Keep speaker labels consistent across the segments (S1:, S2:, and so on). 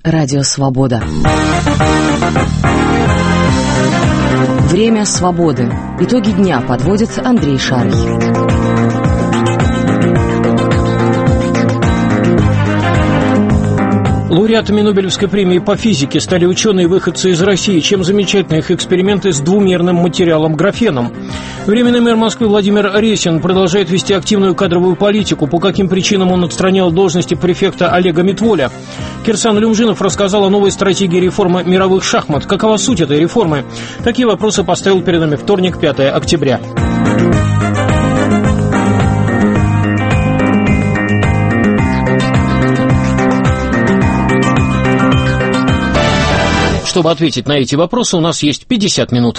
S1: Радио Свобода. Время свободы. Итоги дня подводит Андрей Шарый.
S2: Лауреатами Нобелевской премии по физике стали ученые-выходцы из России, чем замечательны их эксперименты с двумерным материалом графеном. Временный мэр Москвы Владимир Ресин продолжает вести активную кадровую политику. По каким причинам он отстранил от должности префекта Олега Митволя? Кирсан Люмжинов рассказал о новой стратегии реформы мировых шахмат. Какова суть этой реформы? Такие вопросы поставил перед нами вторник, 5 октября. Чтобы ответить на эти вопросы, у нас есть 50 минут.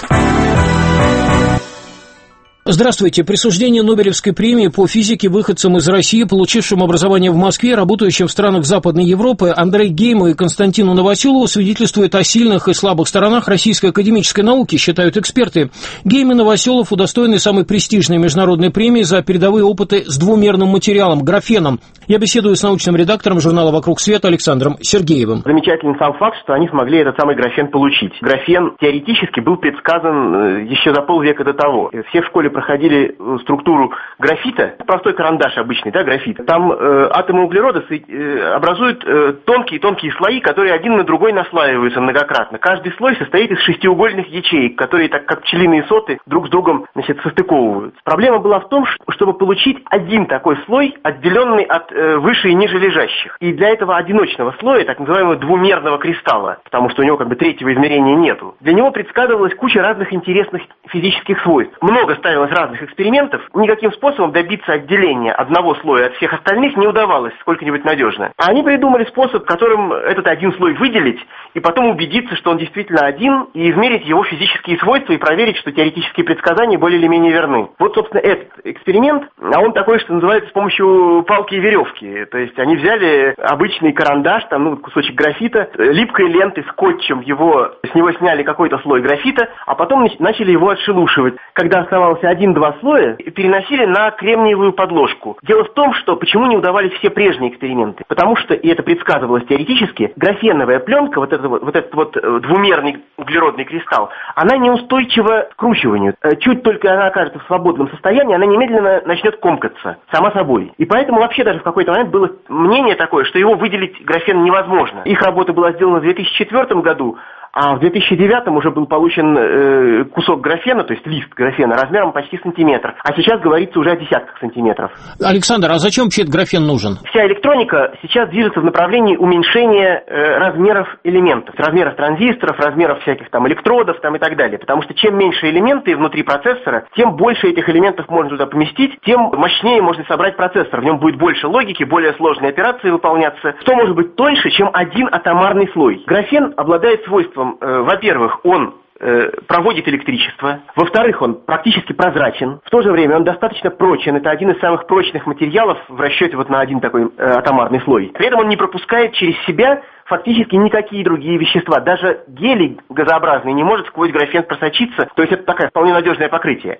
S2: Здравствуйте. Присуждение Нобелевской премии по физике выходцам из России, получившим образование в Москве, работающим в странах Западной Европы, Андрею Гейму и Константину Новоселову свидетельствует о сильных и слабых сторонах российской академической науки, считают эксперты. Гейм и Новоселов удостоены самой престижной международной премии за передовые опыты с двумерным материалом – графеном. Я беседую с научным редактором журнала «Вокруг света» Александром Сергеевым.
S3: Замечательный сам факт, что они смогли этот самый графен получить. Графен теоретически был предсказан еще за полвека до того. Все в школе проходили структуру графита, простой карандаш обычный, да, графит. Там атомы углерода образуют тонкие слои, которые один на другой наслаиваются многократно. Каждый слой состоит из шестиугольных ячеек, которые, так как пчелиные соты, друг с другом, состыковываются. Проблема была в том, чтобы получить один такой слой, отделенный от выше и ниже лежащих. И для этого одиночного слоя, так называемого двумерного кристалла, потому что у него третьего измерения нету, для него предсказывалась куча разных интересных физических свойств. Много ставилось разных экспериментов, никаким способом добиться отделения одного слоя от всех остальных не удавалось сколько-нибудь надежно. А они придумали способ, которым этот один слой выделить, и потом убедиться, что он действительно один, и измерить его физические свойства, и проверить, что теоретические предсказания более или менее верны. Вот, собственно, этот эксперимент, а он такой, что называется, с помощью палки и веревки. То есть они взяли обычный карандаш, кусочек графита, липкой лентой, скотчем с него сняли какой-то слой графита, а потом начали его отшелушивать. Когда оставался один-два слоя, переносили на кремниевую подложку. Дело в том, что почему не удавались все прежние эксперименты? Потому что, и это предсказывалось теоретически, графеновая пленка, вот этот двумерный углеродный кристалл, она неустойчива к скручиванию. Чуть только она окажется в свободном состоянии, она немедленно начнет комкаться, сама собой. И поэтому вообще даже в какой-то момент было мнение такое, что его выделить графен невозможно. Их работа была сделана в 2004 году, а в 2009 уже был получен кусок графена, то есть лист графена, размером почти сантиметр. А сейчас говорится уже о десятках сантиметров.
S2: Александр, а зачем вообще этот графен нужен?
S3: Вся электроника сейчас движется в направлении уменьшения размеров элементов. Размеров транзисторов, размеров всяких электродов и так далее. Потому что чем меньше элементы внутри процессора, тем больше этих элементов можно туда поместить, тем мощнее можно собрать процессор. В нем будет больше логики, более сложные операции выполняться. Что может быть тоньше, чем один атомарный слой? Графен обладает свойством, во-первых, он проводит электричество. Во-вторых, он практически прозрачен. В то же время он достаточно прочен. Это один из самых прочных материалов в расчете на один такой атомарный слой. При этом он не пропускает через себя фактически никакие другие вещества. Даже гелий газообразный не может сквозь графен просочиться. То есть это такое вполне надежное покрытие.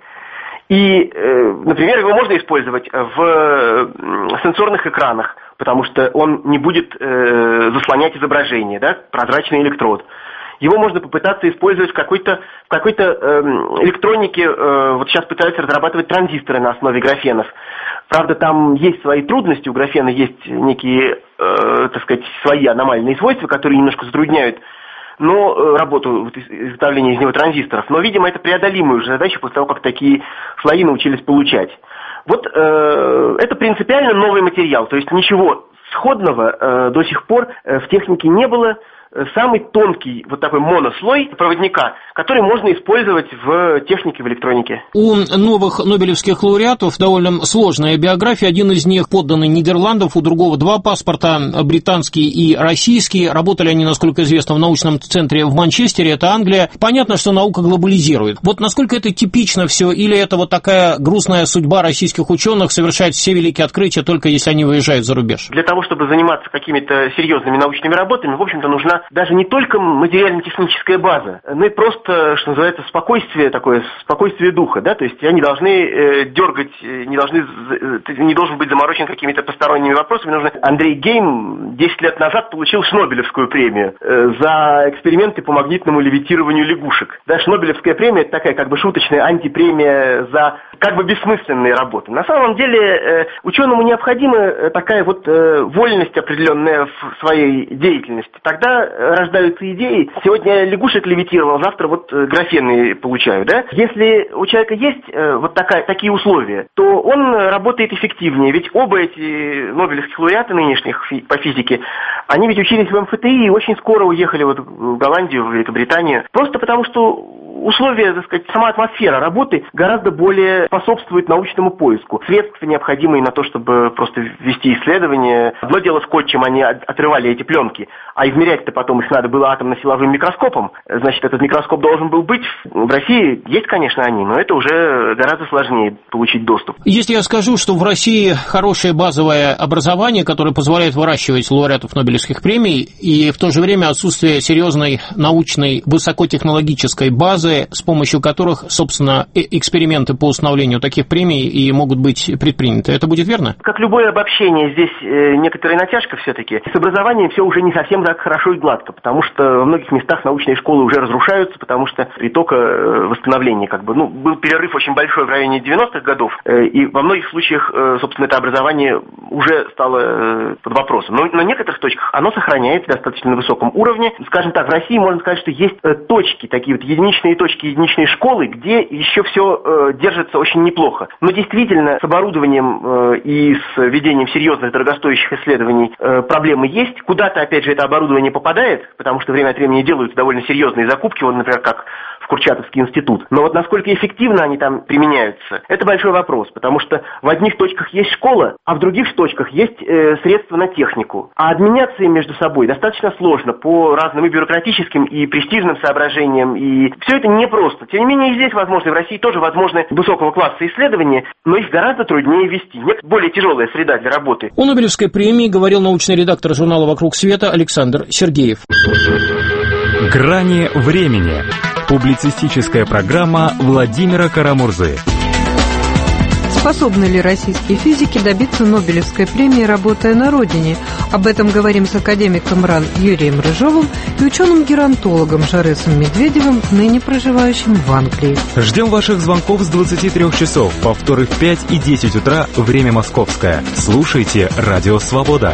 S3: И, например, его можно использовать в сенсорных экранах, потому что он не будет заслонять изображение, да, прозрачный электрод. Его можно попытаться использовать в какой-то электронике. Вот сейчас пытаются разрабатывать транзисторы на основе графенов. Правда, там есть свои трудности, у графена есть некие, свои аномальные свойства, которые немножко затрудняют работу изготовления из него транзисторов. Но, видимо, это преодолимая уже задача после того, как такие слои научились получать. Вот это принципиально новый материал, то есть ничего сходного до сих пор в технике не было. Самый тонкий такой монослой проводника, который можно использовать в технике, в электронике.
S2: У новых нобелевских лауреатов довольно сложная биография. Один из них подданный Нидерландов, у другого два паспорта, британский и российский. Работали они, насколько известно, в научном центре в Манчестере, это Англия. Понятно, что наука глобализирует. Вот насколько это типично все, или это такая грустная судьба российских ученых совершать все великие открытия, только если они выезжают за рубеж?
S3: Для того, чтобы заниматься какими-то серьезными научными работами, в общем-то, нужна даже не только материально-техническая база, но и просто, что называется, спокойствие такое, спокойствие духа, да, то есть они должны дергать, не должен быть заморочен какими-то посторонними вопросами. Андрей Гейм 10 лет назад получил Шнобелевскую премию за эксперименты по магнитному левитированию лягушек. Да, Шнобелевская премия – это такая как бы шуточная антипремия за как бы бессмысленные работы. На самом деле ученому необходима такая вот вольность определенная в своей деятельности. Тогда рождаются идеи. Сегодня лягушек левитировал, завтра вот графены получаю, да? Если у человека есть вот такие условия, то он работает эффективнее. Ведь оба эти нобелевских лауреата нынешних по физике, они ведь учились в МФТИ и очень скоро уехали вот в Голландию, в Великобританию. Просто потому что условия, так сказать, сама атмосфера работы гораздо более способствует научному поиску. Средства, необходимые на то, чтобы просто вести исследования. Одно дело скотчем, они отрывали эти пленки, а измерять-то потом их надо было атомно-силовым микроскопом. Значит, этот микроскоп должен был быть. В России есть, конечно, они, но это уже гораздо сложнее получить доступ.
S2: Если я скажу, что в России хорошее базовое образование, которое позволяет выращивать лауреатов Нобелевских премий, и в то же время отсутствие серьезной научной высокотехнологической базы, с помощью которых, собственно, эксперименты по установлению таких премий и могут быть предприняты. Это будет верно?
S3: Как любое обобщение, здесь некоторая натяжка все-таки. С образованием все уже не совсем так хорошо и гладко, потому что во многих местах научные школы уже разрушаются, потому что притока восстановления был перерыв очень большой в районе 90-х годов, и во многих случаях, собственно, это образование уже стало под вопросом. Но на некоторых точках оно сохраняется достаточно на высоком уровне. Скажем так, в России можно сказать, что есть точки, такие вот единичные точки, единичные школы, где еще все держится очень неплохо. Но действительно, с оборудованием и с ведением серьезных дорогостоящих исследований проблемы есть. Куда-то, опять же, это оборудование попадает, потому что время от времени делаются довольно серьезные закупки, вот, например, как в Курчатовский институт. Но вот насколько эффективно они там применяются, это большой вопрос, потому что в одних точках есть школа, а в других точках есть средства на технику. А обменяться им между собой достаточно сложно по разным и бюрократическим, и престижным соображениям, и все это непросто. Тем не менее, и здесь возможно, и в России тоже возможны высокого класса исследования, но их гораздо труднее вести. Нет, более тяжелая среда для работы.
S2: О Нобелевской премии говорил научный редактор журнала «Вокруг света» Александр Сергеев.
S4: «Грани времени». Публицистическая программа Владимира Карамурзы.
S5: Способны ли российские физики добиться Нобелевской премии, работая на родине? Об этом говорим с академиком РАН Юрием Рыжовым и ученым-геронтологом Жаресом Медведевым, ныне проживающим в Англии.
S4: Ждем ваших звонков с 23 часов, повторы в 5 и 10 утра, время московское. Слушайте «Радио Свобода».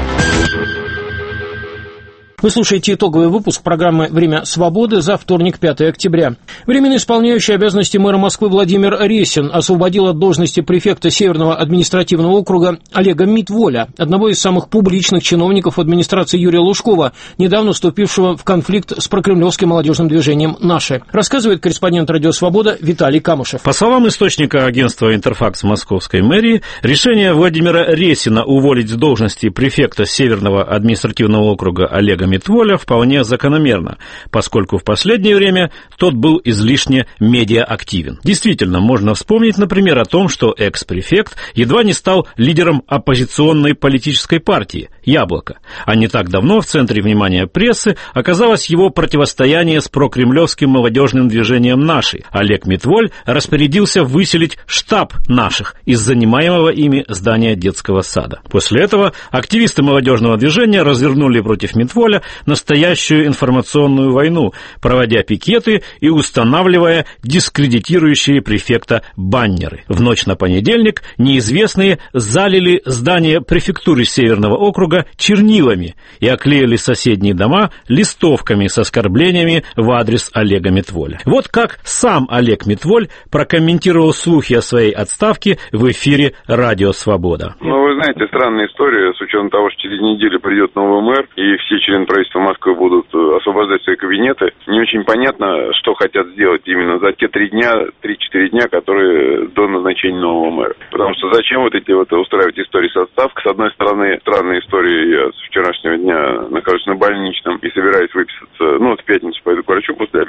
S2: Вы слушаете итоговый выпуск программы «Время свободы» за вторник, 5 октября. Временно исполняющий обязанности мэра Москвы Владимир Ресин освободил от должности префекта Северного административного округа Олега Митволя, одного из самых публичных чиновников администрации Юрия Лужкова, недавно вступившего в конфликт с прокремлевским молодежным движением «Наши». Рассказывает корреспондент «Радио Свобода» Виталий Камышев.
S6: По словам источника агентства «Интерфакс» Московской мэрии, решение Владимира Ресина уволить с должности префекта Северного административного округа Олега Митволя вполне закономерно, поскольку в последнее время тот был излишне медиаактивен. Действительно, можно вспомнить, например, о том, что экс-префект едва не стал лидером оппозиционной политической партии «Яблоко», а не так давно в центре внимания прессы оказалось его противостояние с прокремлевским молодежным движением «Наши». Олег Митволь распорядился выселить штаб «Наших» из занимаемого ими здания детского сада. После этого активисты молодежного движения развернули против Митволя настоящую информационную войну, проводя пикеты и устанавливая дискредитирующие префекта баннеры. В ночь на понедельник неизвестные залили здание префектуры Северного округа чернилами и оклеили соседние дома листовками с оскорблениями в адрес Олега Митволя. Вот как сам Олег Митволь прокомментировал слухи о своей отставке в эфире «Радио Свобода».
S7: Вы знаете, странная история, с учетом того, что через неделю придет новый мэр, и все члены правительства Москвы будут освобождать свои кабинеты. Не очень понятно, что хотят сделать именно за те 3-4 дня, которые до назначения нового мэра. Потому что зачем устраивать истории с отставкой? С одной стороны, странная история, я с вчерашнего дня нахожусь на больничном и собираюсь выписаться, в пятницу пойду к врачу после обеда.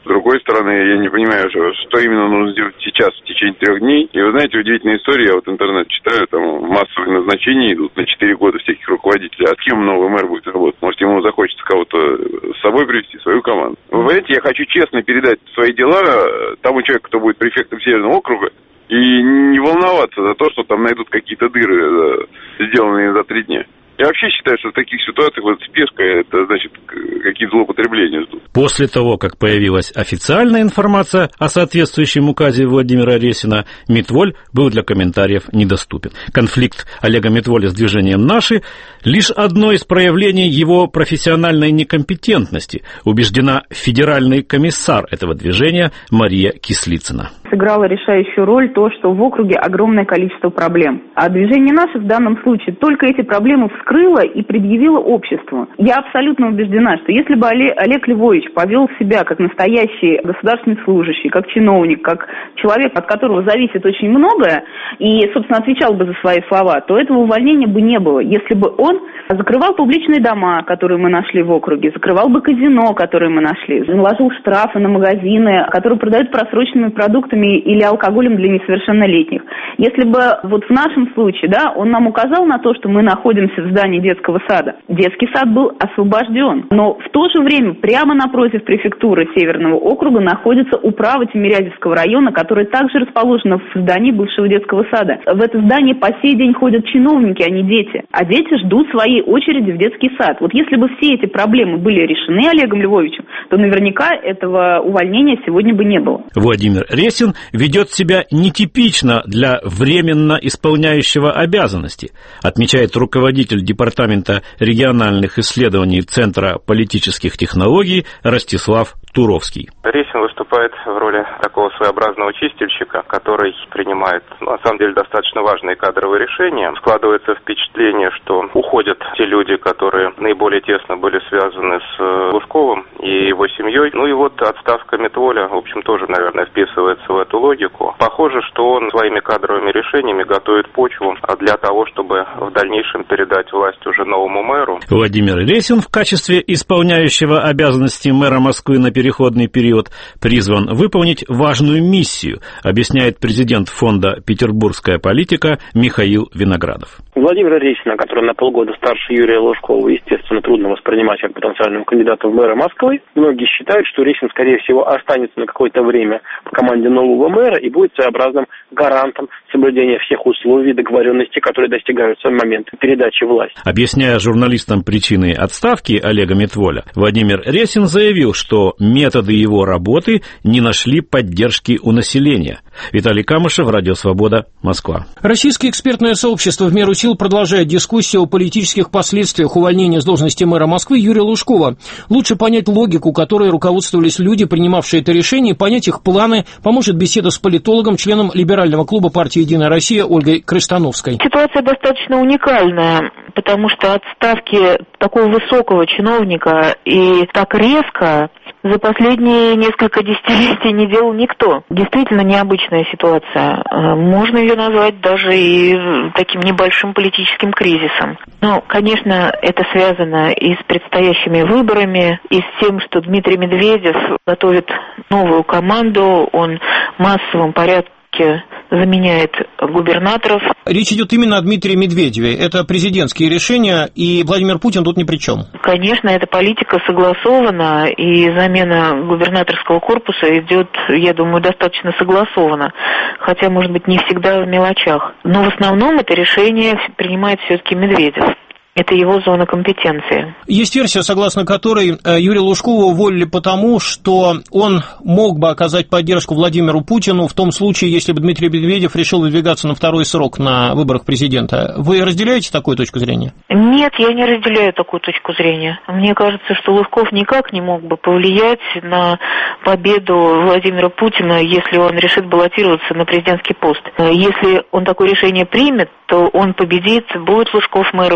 S7: С другой стороны, я не понимаю, что именно нужно сделать сейчас, в течение 3 дней. И вы знаете, удивительная история, я вот интернет читаю, там массовые назначения идут на 4 года всяких руководителей. А с кем новый мэр будет работать? Может, ему захочется кого-то с собой привести, свою команду. Вы понимаете, я хочу честно передать свои дела тому человеку, кто будет префектом Северного округа, и не волноваться за то, что там найдут какие-то дыры, сделанные за 3 дня. Я вообще считаю, что в таких ситуациях вот спешка, это значит какие-то злоупотребления ждут.
S6: После того, как появилась официальная информация о соответствующем указе Владимира Ресина, Митволь был для комментариев недоступен. Конфликт Олега Митволя с движением «Наши» — лишь одно из проявлений его профессиональной некомпетентности, убеждена федеральный комиссар этого движения Мария Кислицына.
S8: Сыграло решающую роль то, что в округе огромное количество проблем. А движение «Наши» в данном случае только эти проблемы вскрыло и предъявило обществу. Я абсолютно убеждена, что если бы Олег Львович повел себя как настоящий государственный служащий, как чиновник, как человек, от которого зависит очень многое, и, собственно, отвечал бы за свои слова, то этого увольнения бы не было. Если бы он закрывал публичные дома, которые мы нашли в округе, закрывал бы казино, которые мы нашли, наложил штрафы на магазины, которые продают просроченными продуктами или алкоголем для несовершеннолетних. Если бы вот в нашем случае, да, он нам указал на то, что мы находимся в здании детского сада, детский сад был освобожден. Но в то же время прямо напротив префектуры Северного округа находится управа Тимирязевского района, которая также расположена в здании бывшего детского сада. В это здание по сей день ходят чиновники, а не дети. А дети ждут своей очереди в детский сад. Вот если бы все эти проблемы были решены Олегом Львовичем, то наверняка этого увольнения сегодня бы не было.
S6: Владимир Ресин ведет себя нетипично для временно исполняющего обязанности, отмечает руководитель Департамента региональных исследований Центра политических технологий Ростислав Туровский.
S9: Ресин выступает в роли такого своеобразного чистильщика, который принимает, на самом деле, достаточно важные кадровые решения. Складывается впечатление, что уходят те люди, которые наиболее тесно были связаны с Лужковым и его семьей. Ну и вот отставка Митволя, в общем, тоже, наверное, вписывается в эту логику. Похоже, что он своими кадровыми решениями готовит почву для того, чтобы в дальнейшем передать власть уже новому мэру.
S6: Владимир Ресин в качестве исполняющего обязанности мэра Москвы на переходный период призван выполнить важную миссию, объясняет президент фонда «Петербургская политика» Михаил Виноградов.
S10: Владимира Ресина, который на полгода старше Юрия Лужкова, естественно, трудно воспринимать как потенциального кандидата в мэра Москвы. Многие считают, что Ресин, скорее всего, останется на какое-то время в команде нового мэра и будет своеобразным гарантом соблюдения всех условий договоренностей, которые достигаются в момент передачи власти.
S6: Объясняя журналистам причины отставки Олега Митволя, Владимир Ресин заявил, что методы его работы не нашли поддержки у населения. Виталий Камышев, Радио Свобода, Москва.
S2: Российское экспертное сообщество в меру сил продолжает дискуссию о политических последствиях увольнения с должности мэра Москвы Юрия Лужкова. Лучше понять логику, которой руководствовались люди, принимавшие это решение, и понять их планы, поможет беседа с политологом, членом либерального клуба партии «Единая Россия» Ольгой Крыштановской.
S11: Ситуация достаточно уникальная, потому что отставки такого высокого чиновника и так резко за последние несколько десятилетий не делал никто. Действительно необычная ситуация. Можно ее назвать даже и таким небольшим политическим кризисом. Но, конечно, это связано и с предстоящими выборами, и с тем, что Дмитрий Медведев готовит новую команду, он в массовом порядке заменяет губернаторов.
S2: Речь идет именно о Дмитрии Медведеве. Это президентские решения, и Владимир Путин тут ни при чем.
S11: Конечно, эта политика согласована, и замена губернаторского корпуса идет, я думаю, достаточно согласованно. Хотя, может быть, не всегда в мелочах. Но в основном это решение принимает все-таки Медведев. Это его зона компетенции.
S2: Есть версия, согласно которой Юрия Лужкова уволили потому, что он мог бы оказать поддержку Владимиру Путину в том случае, если бы Дмитрий Медведев решил выдвигаться на второй срок на выборах президента. Вы разделяете такую точку зрения?
S11: Нет, я не разделяю такую точку зрения. Мне кажется, что Лужков никак не мог бы повлиять на победу Владимира Путина, если он решит баллотироваться на президентский пост. Если он такое решение примет, то он победит, будет Лужков мэром или не будет.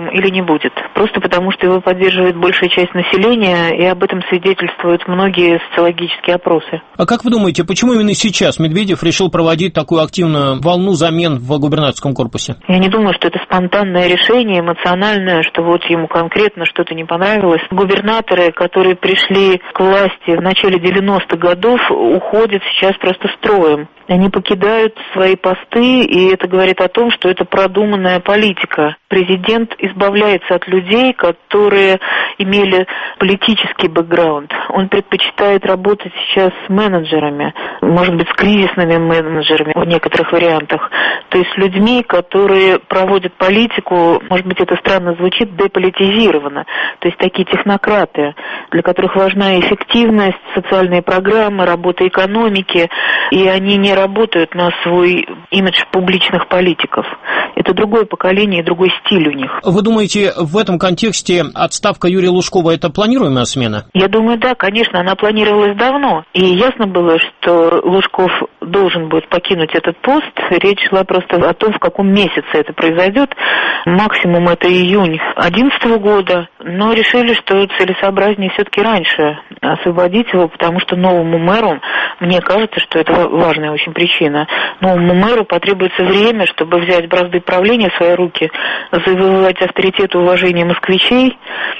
S11: будет. Просто потому, что его поддерживает большая часть населения, и об этом свидетельствуют многие социологические опросы.
S2: А как вы думаете, почему именно сейчас Медведев решил проводить такую активную волну замен в губернаторском корпусе?
S11: Я не думаю, что это спонтанное решение, эмоциональное, что вот ему конкретно что-то не понравилось. Губернаторы, которые пришли к власти в начале 90-х годов, уходят сейчас просто строем. Они покидают свои посты, и это говорит о том, что это продуманная политика. Президент избавляется от людей, которые имели политический бэкграунд. Он предпочитает работать сейчас с менеджерами, может быть, с кризисными менеджерами в некоторых вариантах. То есть с людьми, которые проводят политику, может быть, это странно звучит, деполитизированно. То есть такие технократы, для которых важна эффективность, социальные программы, работа экономики, и они не работают на свой имидж публичных политиков. Это другое поколение и другой стиль у них.
S2: Вы думаете, в этом контексте отставка Юрия Лужкова – это планируемая смена?
S11: Я думаю, да, конечно, она планировалась давно. И ясно было, что Лужков должен будет покинуть этот пост. Речь шла просто о том, в каком месяце это произойдет. Максимум это июнь 2011 года. Но решили, что целесообразнее все-таки раньше освободить его, потому что новому мэру, мне кажется, что это важная очень причина, новому мэру потребуется время, чтобы взять бразды правления в свои руки, завоевать авторитет и уважение москвичей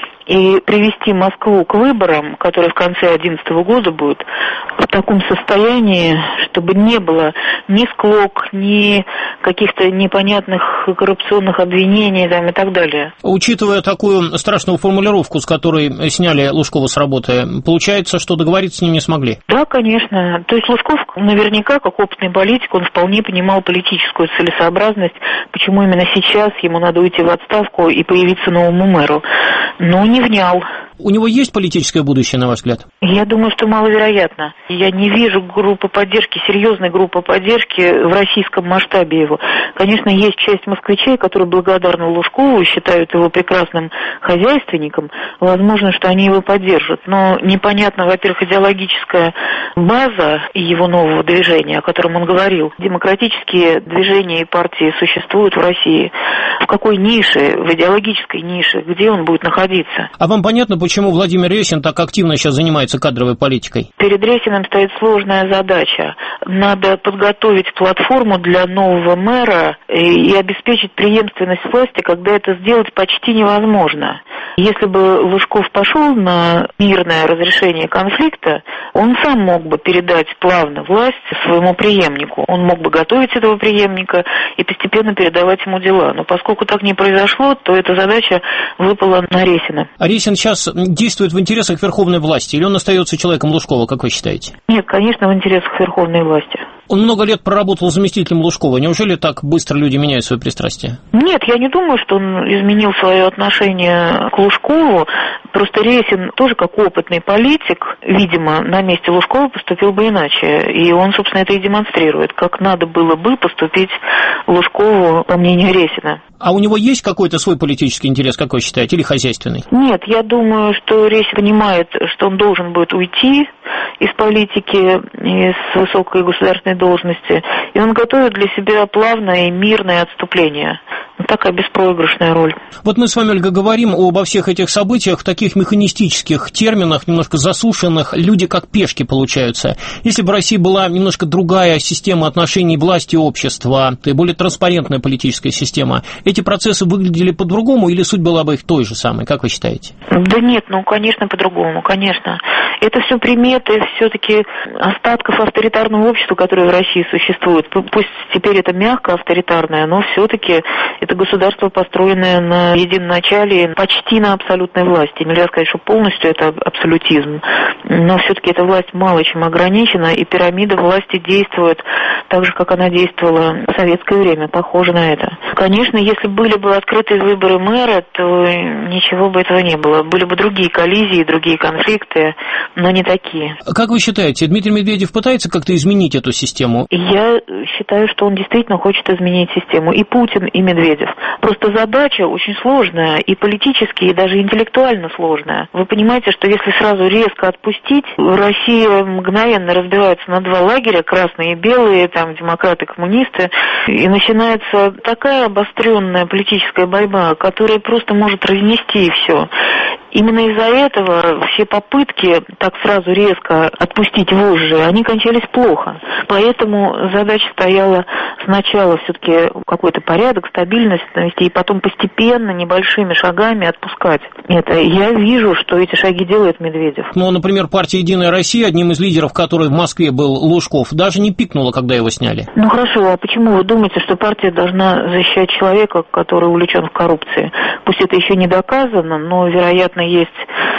S11: и привести Москву к выборам, которые в конце 2011 года будут, в таком состоянии, чтобы не было ни склок, ни каких-то непонятных коррупционных обвинений там, и так далее.
S2: Учитывая такую страшную формулировку, с которой сняли Лужкова с работы, получается, что договориться с ним не смогли?
S11: Да, конечно. То есть Лужков наверняка, как опытный политик, он вполне понимал политическую целесообразность, почему именно сейчас ему надо уйти в отставку и появиться новому мэру. Но не внял.
S2: У него есть политическое будущее, на ваш взгляд?
S11: Я думаю, что маловероятно. Я не вижу группы поддержки, серьезной группы поддержки в российском масштабе его. Конечно, есть часть москвичей, которые благодарны Лужкову и считают его прекрасным хозяйственником. Возможно, что они его поддержат. Но непонятно, во-первых, идеологическая база его нового движения, о котором он говорил. Демократические движения и партии существуют в России. В какой нише, в идеологической нише, где он будет находиться?
S2: А вам понятно, почему Владимир Ресин так активно сейчас занимается кадровой политикой?
S11: Перед Ресиным стоит сложная задача. Надо подготовить платформу для нового мэра и обеспечить преемственность власти, когда это сделать почти невозможно. Если бы Лужков пошел на мирное разрешение конфликта, он сам мог бы передать плавно власть своему преемнику. Он мог бы готовить этого преемника и постепенно передавать ему дела. Но поскольку так не произошло, то эта задача выпала на Ресина.
S2: А Ресин сейчас действует в интересах верховной власти, или он остается человеком Лужкова, как вы считаете?
S11: Нет, конечно, в интересах верховной власти.
S2: Он много лет проработал заместителем Лужкова. Неужели так быстро люди меняют свои пристрастия?
S11: Нет, я не думаю, что он изменил свое отношение к Лужкову. Просто Ресин тоже как опытный политик, видимо, на месте Лужкова поступил бы иначе. И он, собственно, это и демонстрирует, как надо было бы поступить Лужкову, по мнению Ресина.
S2: А у него есть какой-то свой политический интерес, как вы считаете, или хозяйственный?
S11: Нет, я думаю, что Ресин понимает, что он должен будет уйти из политики, из высокой государственной должности, и он готовит для себя плавное и мирное отступление. Такая беспроигрышная роль.
S2: Вот мы с вами, Ольга, говорим обо всех этих событиях в таких механистических терминах, немножко засушенных. Люди как пешки получаются. Если бы в России была немножко другая система отношений власти и общества, более транспарентная политическая система, эти процессы выглядели по-другому или суть была бы их той же самой, как вы считаете?
S11: Да нет, конечно, по-другому, конечно. Это все приметы все-таки остатков авторитарного общества, которое в России существует. Пусть теперь это мягко авторитарное, но все-таки это государство, построенное на единоначале, почти на абсолютной власти. Нельзя сказать, что полностью это абсолютизм, но все-таки эта власть мало чем ограничена, и пирамида власти действует так же, как она действовала в советское время, похоже на это. Конечно, если были бы открытые выборы мэра, то ничего бы этого не было. Были бы другие коллизии, другие конфликты, но не такие.
S2: Как вы считаете, Дмитрий Медведев пытается как-то изменить эту систему?
S11: Я считаю, что он действительно хочет изменить систему. И Путин, и Медведев. Медведев. Просто задача очень сложная и политически, и даже интеллектуально сложная. Вы понимаете, что если сразу резко отпустить, Россия мгновенно разбивается на два лагеря, красные и белые, там демократы, коммунисты, и начинается такая обостренная политическая борьба, которая просто может разнести все. Именно из-за этого все попытки так сразу резко отпустить вожжи, они кончались плохо. Поэтому задача стояла сначала все-таки какой-то порядок, стабильность навести, и потом постепенно, небольшими шагами отпускать это. Я вижу, что эти шаги делает Медведев.
S2: Ну, например, партия «Единая Россия», одним из лидеров которой в Москве был Лужков, даже не пикнула, когда его сняли.
S11: Ну хорошо, а почему вы думаете, что партия должна защищать человека, который увлечен в коррупции? Пусть это еще не доказано, но, вероятно, есть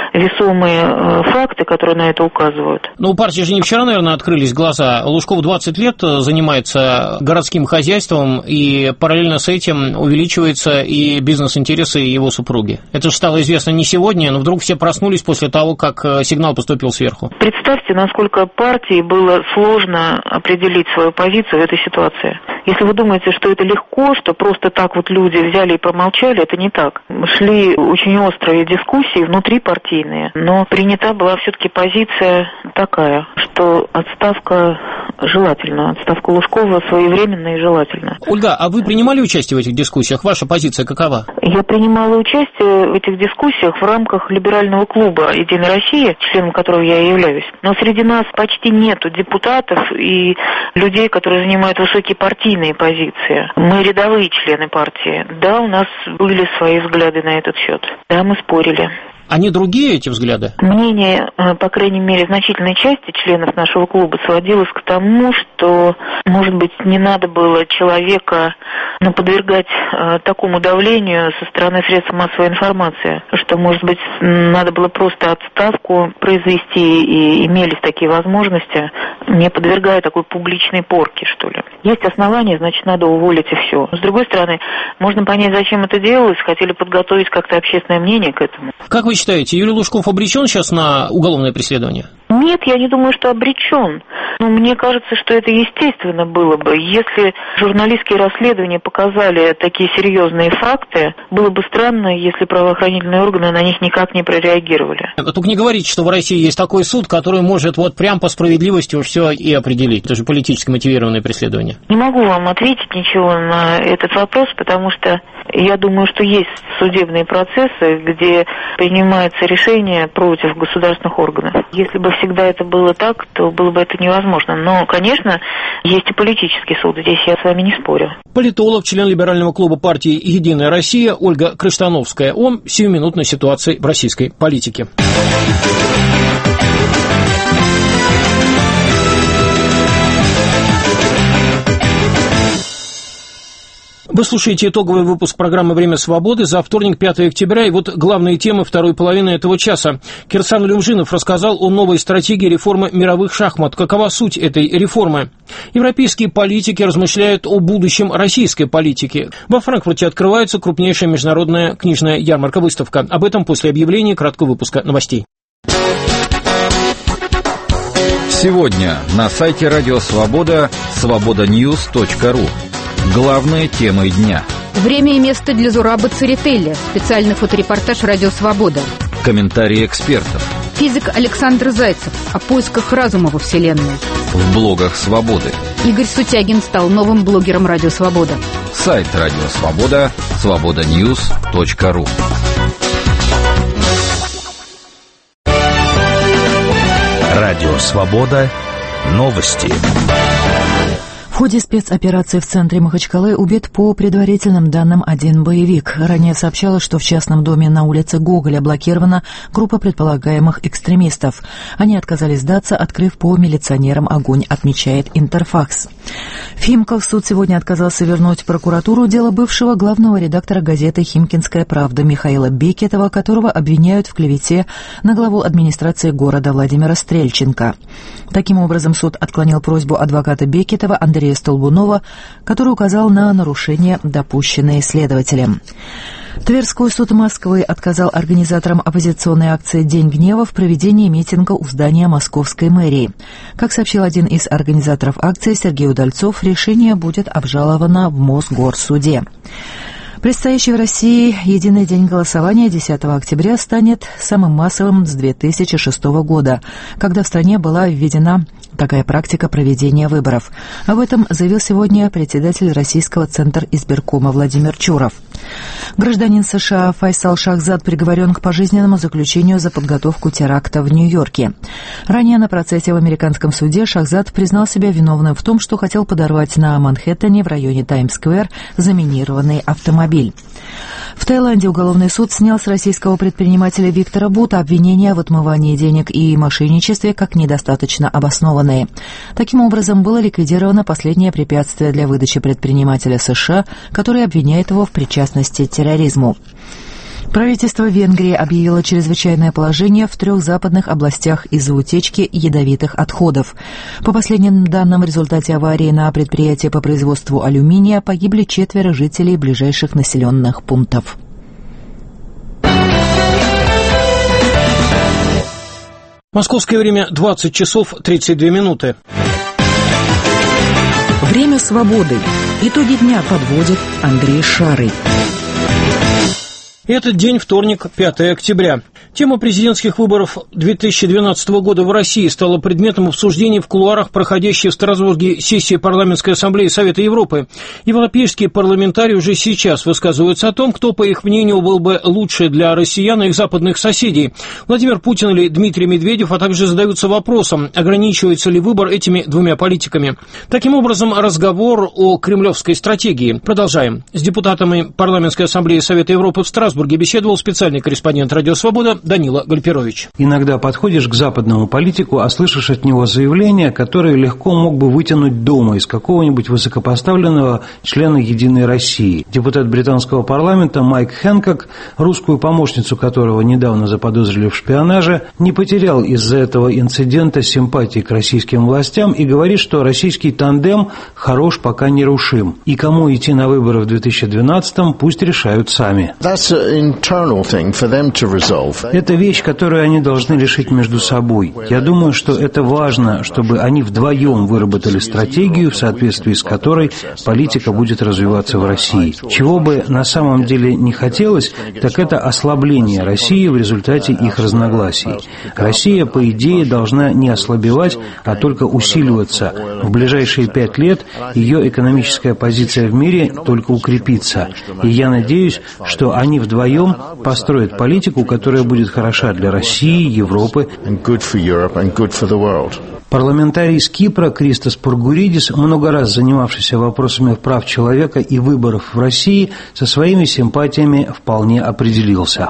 S11: весомые факты, которые на это указывают.
S2: Ну, у партии же не вчера, наверное, открылись глаза. Лужков 20 лет занимается городским хозяйством, и параллельно с этим увеличиваются и бизнес-интересы его супруги. Это же стало известно не сегодня, но вдруг все проснулись после того, как сигнал поступил сверху.
S11: Представьте, насколько партии было сложно определить свою позицию в этой ситуации. Если вы думаете, что это легко, что просто так вот люди взяли и промолчали, это не так. Шли очень острые дискуссии внутрипартийные, но принята была все-таки позиция такая, что отставка желательна, отставка Лужкова своевременна и желательна.
S2: Ольга, а вы принимали участие в этих дискуссиях? Ваша позиция какова?
S11: Я принимала участие в этих дискуссиях в рамках либерального клуба «Единой России», членом которого я и являюсь. Но среди нас почти нету депутатов и людей, которые занимают высокие партийные позиции. Мы рядовые члены партии. Да, у нас были свои взгляды на этот счет. Да, мы спорили.
S2: Они другие, эти взгляды?
S11: Мнение, по крайней мере, значительной части членов нашего клуба сводилось к тому, что, может быть, не надо было человека подвергать такому давлению со стороны средств массовой информации, что, может быть, надо было просто отставку произвести, и имелись такие возможности, не подвергая такой публичной порке, что ли. Есть основания, значит, надо уволить и все. С другой стороны, можно понять, зачем это делалось, хотели подготовить как-то общественное мнение к этому.
S2: Как вы считаете, Юрий Лужков обречен сейчас на уголовное преследование?
S11: Нет, я не думаю, что обречен. Но мне кажется, что это естественно было бы. Если журналистские расследования показали такие серьезные факты, было бы странно, если правоохранительные органы на них никак не прореагировали.
S2: Только не говорите, что в России есть такой суд, который может вот прям по справедливости все и определить. Это же политически мотивированное преследование.
S11: Не могу вам ответить ничего на этот вопрос, потому что я думаю, что есть судебные процессы, где принимается решение против государственных органов. Если бы всегда это было так, то было бы это невозможно. Но, конечно, есть и политический суд, здесь я с вами не спорю.
S2: Политолог, член либерального клуба партии «Единая Россия» Ольга Крыштановская о сиюминутной ситуации в российской политике. Вы слушаете итоговый выпуск программы «Время свободы» за вторник, 5 октября. И вот главные темы второй половины этого часа. Кирсан Люмжинов рассказал о новой стратегии реформы мировых шахмат. Какова суть этой реформы? Европейские политики размышляют о будущем российской политики. Во Франкфурте открывается крупнейшая международная книжная ярмарка-выставка. Об этом после объявления краткого выпуска новостей.
S12: Сегодня на сайте Радио Свобода свободаньюз.ру. Главные темы дня.
S13: Время и место для Зураба Церетели. Специальный фоторепортаж «Радио Свобода».
S12: Комментарии экспертов.
S13: Физик Александр Зайцев о поисках разума во Вселенной.
S12: В блогах Свободы.
S13: Игорь Сутягин стал новым блогером «Радио Свобода».
S12: Сайт Радио Свобода свободаньюз.ру.
S14: Радио Свобода. Новости.
S15: В ходе спецоперации в центре Махачкалы убит по предварительным данным один боевик. Ранее сообщалось, что в частном доме на улице Гоголя блокирована группа предполагаемых экстремистов. Они отказались сдаться, открыв по милиционерам огонь, отмечает Интерфакс. Химков суд сегодня отказался вернуть в прокуратуру дело бывшего главного редактора газеты «Химкинская правда» Михаила Бекетова, которого обвиняют в клевете на главу администрации города Владимира Стрельченко. Таким образом, суд отклонил просьбу адвоката Бекетова Андрея Столбунова, который указал на нарушения, допущенные следователем. Тверской суд Москвы отказал организаторам оппозиционной акции «День гнева» в проведении митинга у здания Московской мэрии. Как сообщил один из организаторов акции Сергей Удальцов, решение будет обжаловано в Мосгорсуде. Предстоящий в России единый день голосования 10 октября станет самым массовым с 2006 года, когда в стране была введена такая практика проведения выборов. Об этом заявил сегодня председатель Российского Центра избиркома Владимир Чуров. Гражданин США Файсал Шахзад приговорен к пожизненному заключению за подготовку теракта в Нью-Йорке. Ранее на процессе в американском суде Шахзад признал себя виновным в том, что хотел подорвать на Манхэттене в районе Таймс-сквер заминированный автомобиль. В Таиланде уголовный суд снял с российского предпринимателя Виктора Бута обвинения в отмывании денег и мошенничестве как недостаточно обоснованные. Таким образом, было ликвидировано последнее препятствие для выдачи предпринимателя США, который обвиняет его в причастности к терроризму. Правительство Венгрии объявило чрезвычайное положение в 3 западных областях из-за утечки ядовитых отходов. По последним данным, в результате аварии на предприятии по производству алюминия погибли 4 жителей ближайших населенных пунктов.
S2: Московское время 20 часов 32 минуты.
S15: Время свободы. Итоги дня подводит Андрей Шарый.
S2: Этот день, вторник, 5 октября. Тема президентских выборов 2012 года в России стала предметом обсуждений в кулуарах, проходящей в Страсбурге сессии Парламентской ассамблеи Совета Европы. Европейские парламентарии уже сейчас высказываются о том, кто, по их мнению, был бы лучше для россиян и их западных соседей. Владимир Путин или Дмитрий Медведев, а также задаются вопросом, ограничивается ли выбор этими двумя политиками. Таким образом, разговор о кремлевской стратегии. Продолжаем. С депутатами Парламентской ассамблеи Совета Европы в Страсбурге беседовал специальный корреспондент «Радио Свобода» Данила Гальперович.
S16: Иногда подходишь к западному политику, а слышишь от него заявления, которые легко мог бы вытянуть дома из какого-нибудь высокопоставленного члена «Единой России». Депутат британского парламента Майк Хэнкок, русскую помощницу которого недавно заподозрили в шпионаже, не потерял из-за этого инцидента симпатии к российским властям и говорит, что российский тандем хорош, пока нерушим. И кому идти на выборы в 2012-м, пусть решают сами. Это вещь, которую они должны решить между собой. Я думаю, что это важно, чтобы они вдвоем выработали стратегию, в соответствии с которой политика будет развиваться в России. Чего бы на самом деле не хотелось, так это ослабление России в результате их разногласий. Россия, по идее, должна не ослабевать, а только усиливаться. В ближайшие 5 лет ее экономическая позиция в мире только укрепится. И я надеюсь, что они вдвоем построят политику, которая будет хороша для России, Европы. Парламентарий из Кипра Кристос Пургуридис, много раз занимавшийся вопросами прав человека и выборов в России, со своими симпатиями вполне определился.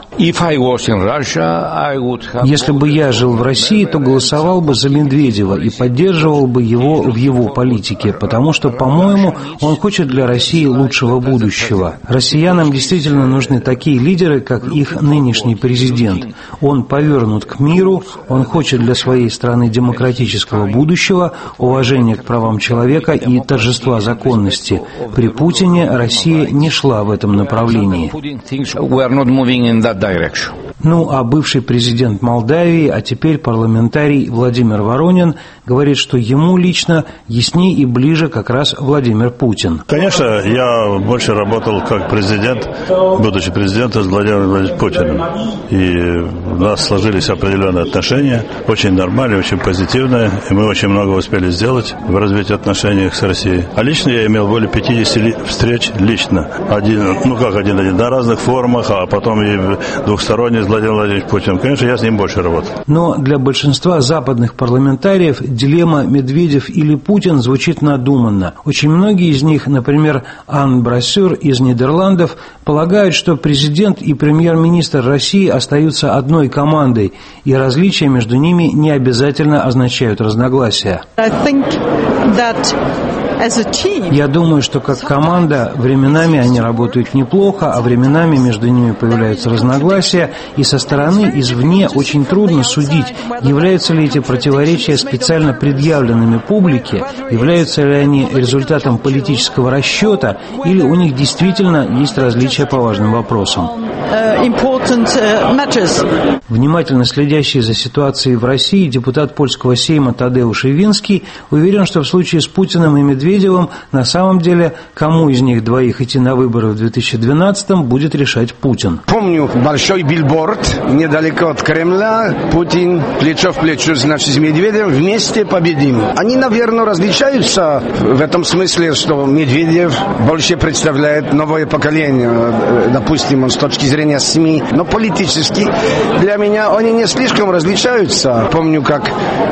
S16: Если бы я жил в России, то голосовал бы за Медведева и поддерживал бы его в его политике, потому что, по-моему, он хочет для России лучшего будущего. Россиянам действительно нужны такие лидеры, как их нынешний президент. Он повернут к миру, он хочет для своей страны демократического будущего, уважения к правам человека и торжества законности. При Путине Россия не шла в этом направлении. Ну, а бывший президент Молдавии, а теперь парламентарий Владимир Воронин говорит, что ему лично яснее и ближе как раз Владимир Путин.
S17: Конечно, я больше работал как президент, будучи президентом, с Владимиром Владимировичем Путиным. И у нас сложились определенные отношения, очень нормальные, очень позитивные, и мы очень много успели сделать в развитии отношений с Россией. А лично я имел более 50 встреч лично. Один на разных форумах, а потом и двухсторонне с Владимиром Владимировичем Путиным. Конечно, я с ним больше работал.
S16: Но для большинства западных парламентариев дилемма Медведев или Путин звучит надуманно. Очень многие из них, например, Ан Брассюр из Нидерландов, полагают, что президент и премьер-министр России остаются одной командой, и различия между ними не обязательно означают разногласия. Я думаю, что как команда временами они работают неплохо, а временами между ними появляются разногласия, и со стороны, извне, очень трудно судить, являются ли эти противоречия специально предъявленными публике, являются ли они результатом политического расчета, или у них действительно есть различия по важным вопросам. Внимательно следящий за ситуацией в России депутат польского Сейма Тадеуш Ивинский уверен, что в случае с Путиным и Медведевым Медведевым, на самом деле, кому из них двоих идти на выборы в 2012-м, будет решать Путин.
S18: Помню большой билборд недалеко от Кремля. Путин плечо в плечо, значит, с Медведевым вместе победим. Они, наверное, различаются в этом смысле, что Медведев больше представляет новое поколение, допустим, с точки зрения СМИ. Но политически для меня они не слишком различаются. Помню, как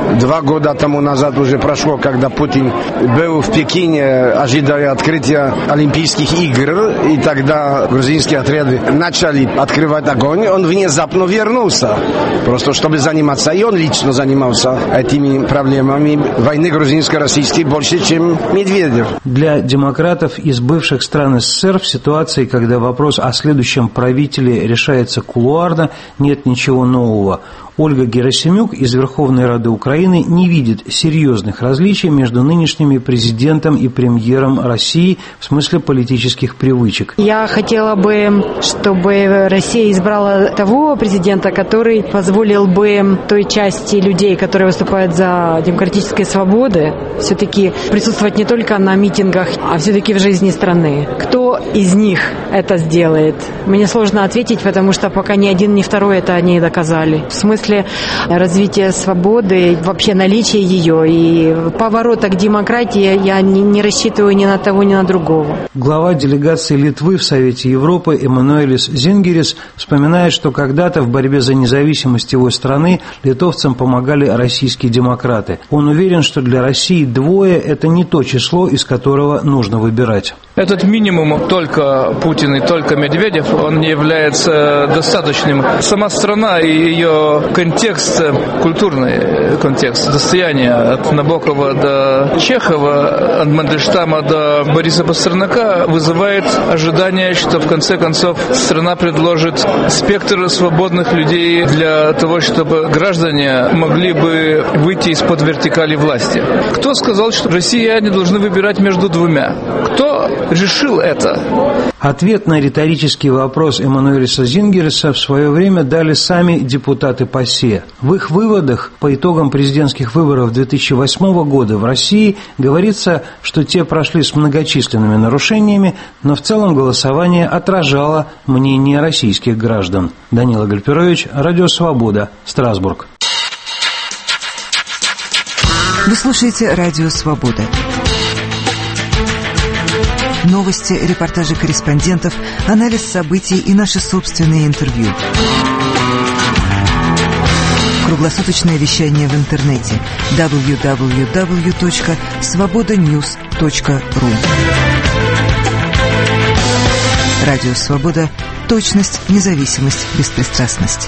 S18: 2 года тому назад уже прошло, когда Путин был в Пекине, ожидая открытия Олимпийских игр, и тогда грузинские отряды начали открывать огонь, он внезапно вернулся. Просто чтобы заниматься, и он лично занимался этими проблемами войны грузинско-российской больше, чем Медведев.
S16: Для демократов из бывших стран СССР в ситуации, когда вопрос о следующем правителе решается кулуарно, нет ничего нового. Ольга Герасимюк из Верховной Рады Украины не видит серьезных различий между нынешними президентом и премьером России в смысле политических привычек.
S19: Я хотела бы, чтобы Россия избрала того президента, который позволил бы той части людей, которые выступают за демократические свободы, все-таки присутствовать не только на митингах, а все-таки в жизни страны. Кто из них это сделает? Мне сложно ответить, потому что пока ни один, ни второй это не доказали. В смысле развития свободы, вообще наличия ее и поворота к демократии я не рассчитываю ни на того, ни на другого.
S16: Глава делегации Литвы в Совете Европы Эммануэлис Зингерис вспоминает, что когда-то в борьбе за независимость его страны литовцам помогали российские демократы. Он уверен, что для России 2 – это не то число, из которого нужно выбирать.
S20: Этот минимум только Путин и только Медведев, он не является достаточным. Сама страна и ее контекст, культурный контекст, достояние от Набокова до Чехова, от Мандельштама до Бориса Пастернака вызывает ожидание, что в конце концов страна предложит спектр свободных людей для того, чтобы граждане могли бы выйти из-под вертикали власти. Кто сказал, что россияне должны выбирать между 2? Кто решил это?
S16: Ответ на риторический вопрос Эммануэлиса Зингериса в свое время дали сами депутаты ПАСЕ. В их выводах по итогам президентских выборов 2008 года в России говорится, что те прошли с многочисленными нарушениями, но в целом голосование отражало мнение российских граждан. Данила Гальперович, Радио Свобода, Страсбург.
S21: Вы слушаете Радио Свобода. Новости, репортажи корреспондентов, анализ событий и наши собственные интервью. Круглосуточное вещание в интернете www.svobodanews.ru. Радио Свобода. Точность, независимость, беспристрастность.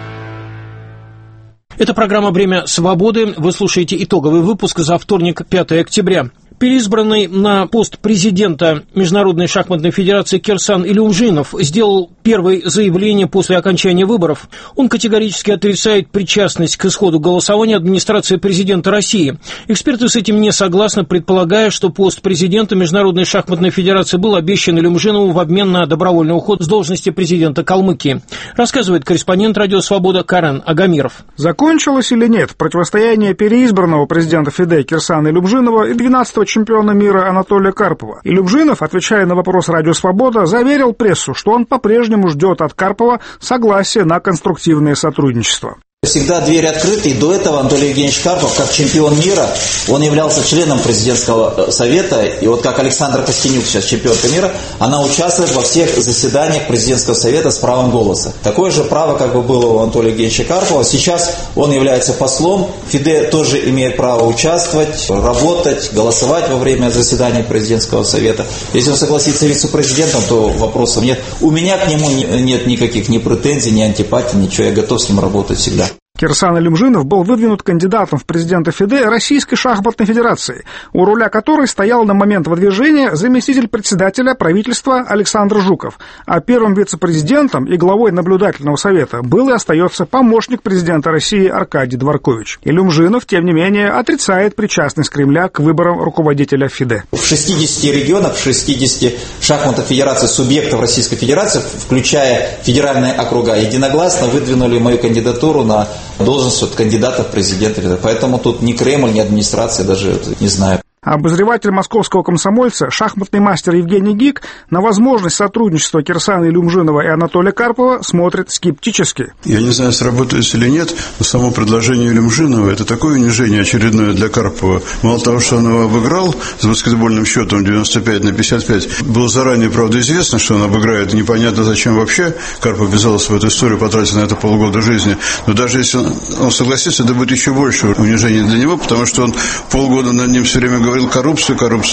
S2: Это программа «Время свободы». Вы слушаете итоговый выпуск за вторник, 5 октября. Переизбранный на пост президента Международной шахматной федерации Кирсан Илюмжинов сделал первое заявление после окончания выборов. Он категорически отрицает причастность к исходу голосования администрации президента России. Эксперты с этим не согласны, предполагая, что пост президента Международной шахматной федерации был обещан Илюмжинову в обмен на добровольный уход с должности президента Калмыкии. Рассказывает корреспондент «Радио Свобода» Карен Агамиров.
S22: Закончилось или нет противостояние переизбранного президента ФИДЕ Кирсана Илюмжинова и 12-го чемпиона мира Анатолия Карпова? Илюмжинов, отвечая на вопрос «Радио Свобода», заверил прессу, что он по-прежнему ждет от Карпова согласия на конструктивное сотрудничество.
S23: Всегда двери открыты, и до этого Анатолий Евгеньевич Карпов, как чемпион мира, он являлся членом президентского совета, и вот как Александра Костенюк, сейчас чемпионка мира, она участвует во всех заседаниях президентского совета с правом голоса. Такое же право было у Анатолия Евгеньевича Карпова. Сейчас он является послом, ФИДЕ тоже имеет право участвовать, работать, голосовать во время заседаний президентского совета. Если он согласится вице-президентом, то вопросов нет. У меня к нему нет никаких ни претензий, ни антипатий, ничего, я готов с ним работать всегда.
S22: Кирсан Илюмжинов был выдвинут кандидатом в президенты ФИДЕ Российской шахматной федерации, у руля которой стоял на момент выдвижения заместитель председателя правительства Александр Жуков, а первым вице-президентом и главой наблюдательного совета был и остается помощник президента России Аркадий Дворкович. Илюмжинов, тем не менее, отрицает причастность Кремля к выборам руководителя ФИДЕ.
S23: В 60 регионах, в 60 шахматных федераций субъектов Российской Федерации, включая федеральные округа, единогласно выдвинули мою кандидатуру на должность кандидата в президенты. Поэтому тут ни Кремль, ни администрация даже не знаю.
S22: Обозреватель московского «Комсомольца», шахматный мастер Евгений Гик на возможность сотрудничества Кирсана Илюмжинова и Анатолия Карпова смотрит скептически.
S1: Я не знаю, сработает или нет, но само предложение Илюмжинова – это такое унижение очередное для Карпова. Мало того, что он его обыграл с баскетбольным счетом 95-55, было заранее, правда, известно, что он обыграет. Непонятно, зачем вообще Карпов ввязался в эту историю, потратил на это полгода жизни. Но даже если он согласится, это будет еще больше унижение для него, потому что он полгода над ним все время говорил коррупция.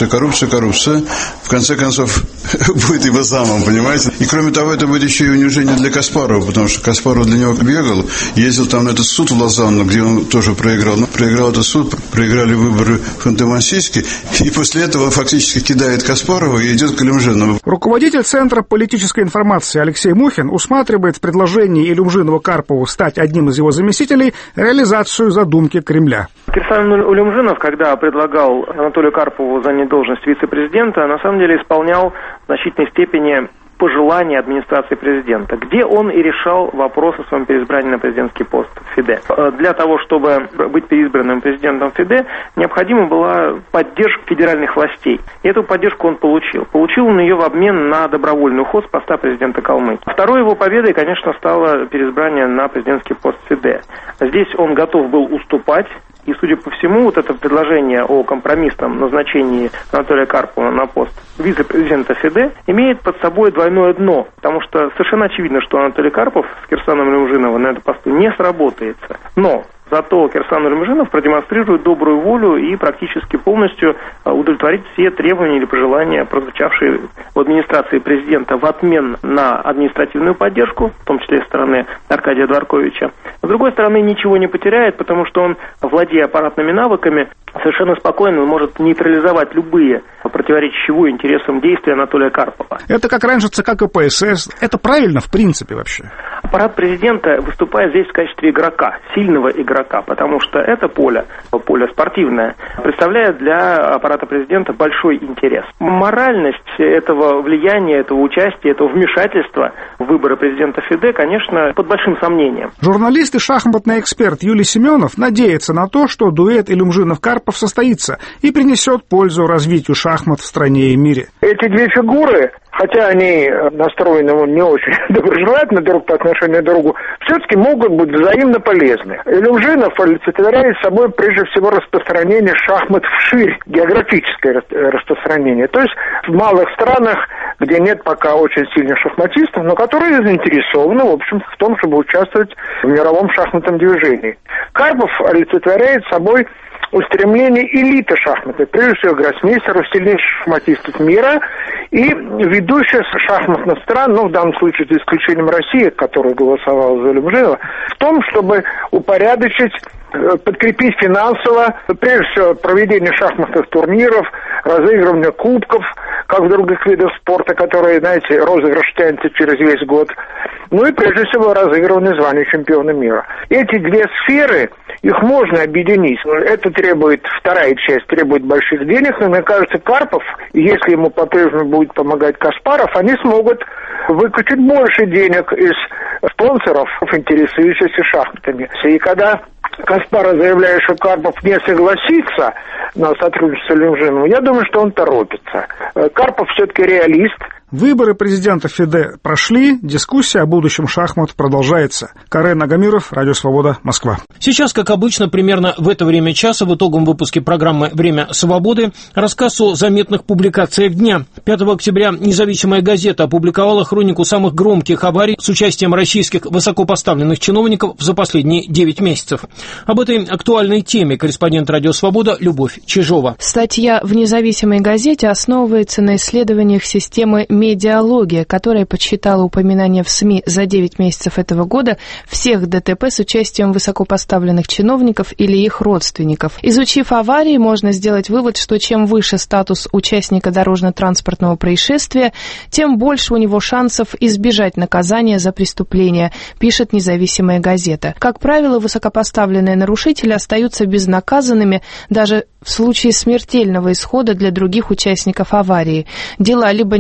S1: В конце концов, будет его замом, понимаете? И кроме того, это будет еще и унижение для Каспарова, потому что Каспаров для него бегал, ездил там на этот суд в Лозанну, где он тоже проиграл. Но проиграл этот суд, проиграли выборы в Ханты-Мансийске, и после этого фактически кидает Каспарова и идет к Илюмжинову.
S22: Руководитель Центра политической информации Алексей Мухин усматривает в предложении Илюмжинова Карпову стать одним из его заместителей реализацию задумки Кремля.
S10: Кирсан Илюмжинов, когда предлагал Анатолию Карпову занять должность вице-президента, на самом деле исполнял в значительной степени пожелания администрации президента, где он и решал вопрос о своем переизбрании на президентский пост ФИДЕ. Для того, чтобы быть переизбранным президентом ФИДЕ, необходима была поддержка федеральных властей. И эту поддержку он получил. Получил он ее в обмен на добровольный уход с поста президента Калмыкии. Второй его победой, конечно, стало переизбрание на президентский пост ФИДЕ. Здесь он готов был уступать. И, судя по всему, вот это предложение о компромиссном назначении Анатолия Карпова на пост вице-президента ФИДЕ имеет под собой двойное дно, потому что совершенно очевидно, что Анатолий Карпов с Кирсаном Илюмжиновым на этом посту не сработается. Но зато Кирсан Илюмжинов продемонстрирует добрую волю и практически полностью удовлетворит все требования или пожелания, прозвучавшие в администрации президента в обмен на административную поддержку, в том числе со стороны Аркадия Дворковича. С другой стороны, ничего не потеряет, потому что он, владея аппаратными навыками, совершенно спокойно может нейтрализовать любые противоречащие интересам действия Анатолия Карпова.
S22: Это как раньше ЦК КПСС. Это правильно в принципе вообще?
S10: Аппарат президента выступает здесь в качестве игрока, сильного игрока, потому что это поле спортивное, представляет для аппарата президента большой интерес. Моральность этого влияния, этого участия, этого вмешательства в выборы президента ФИДЕ, конечно, под большим сомнением.
S22: Журналист и шахматный эксперт Юлий Семенов надеется на то, что дуэт Илюмжинов-Карпов состоится и принесет пользу развитию шахмат в стране и мире.
S3: Эти две фигуры, хотя они настроены не очень доброжелательно друг по отношению к другу, все-таки могут быть взаимно полезны. Илюмжинов олицетворяет собой прежде всего распространение шахмат вширь, географическое распространение. То есть в малых странах, где нет пока очень сильных шахматистов, но которые заинтересованы, в общем, в том, чтобы участвовать в мировом шахматном движении. Карпов олицетворяет собой устремление элиты шахматной, прежде всего гроссмейстеров, сильнейших шахматистов мира и ведущих шахматных стран, в данном случае за исключением России, которая голосовала за Илюмжинова, в том, чтобы упорядочить, подкрепить финансово, прежде всего, проведение шахматных турниров, разыгрывание кубков, как в других видах спорта, которые, знаете, розыгрыш тянется через весь год, и прежде всего разыгрывание звания чемпиона мира. Эти две сферы, их можно объединить. Это требует, вторая часть требует больших денег, но мне кажется, Карпов, если ему по-прежнему будет помогать Каспаров, они смогут выкачать больше денег из спонсоров, интересующихся шахматами. И когда Каспаров заявляет, что Карпов не согласится на сотрудничество с Илюмжиновым, я думаю, что он торопится. Карпов все-таки реалист.
S22: Выборы президента ФИДЕ прошли, дискуссия о будущем шахмат продолжается. Карен Агамиров, Радио Свобода, Москва.
S2: Сейчас, как обычно, примерно в это время часа в итоговом выпуске программы «Время свободы» рассказ о заметных публикациях дня. 5 октября «Независимая газета» опубликовала хронику самых громких аварий с участием российских высокопоставленных чиновников за последние 9 месяцев. Об этой актуальной теме корреспондент «Радио Свобода» Любовь Чижова.
S5: Статья в «Независимой газете» основывается на исследованиях системы «Медиалогия», которая подсчитала упоминания в СМИ за 9 месяцев этого года всех ДТП с участием высокопоставленных чиновников или их родственников. Изучив аварии, можно сделать вывод, что чем выше статус участника дорожно-транспортного происшествия, тем больше у него шансов избежать наказания за преступление, пишет «Независимая газета». Как правило, высокопоставленные нарушители остаются безнаказанными даже в случае смертельного исхода для других участников аварии. Дела либо не возбуждаются,